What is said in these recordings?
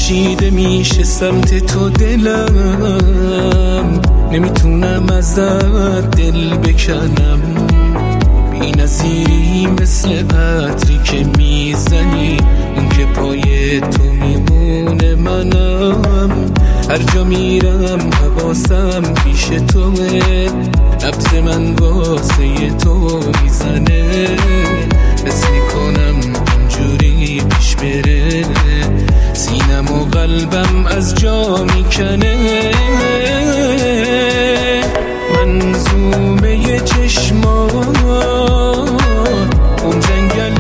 کشیده میشه سمت تو دلم، نمیتونم ازت دل بکنم. بی نظیری مثل عطری که میزنی، اون که پای تو میمونه منم. هر جا میرم حواسم پیش توه، نبض من واسه تو میزنه. حس میکنم اونجوری پیش بره، سینم و قلبم از جا میکنه. منظومه چشمان، اون جنگل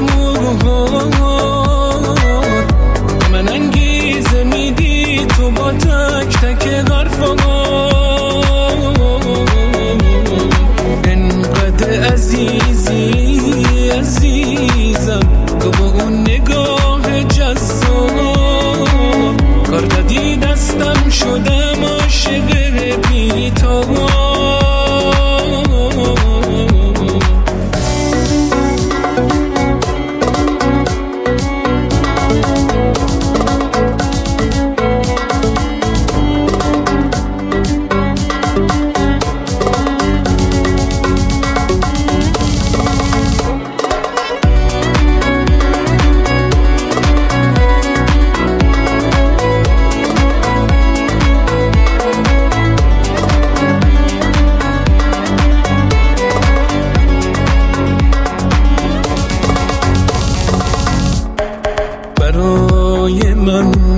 موهان، من انگیزه میدی تو با تک تک حرفان. انقدر عزیزی عزیزم تو با اون نگاه جذاب، کار دادی دستم شدم عاشق بی تو. برای من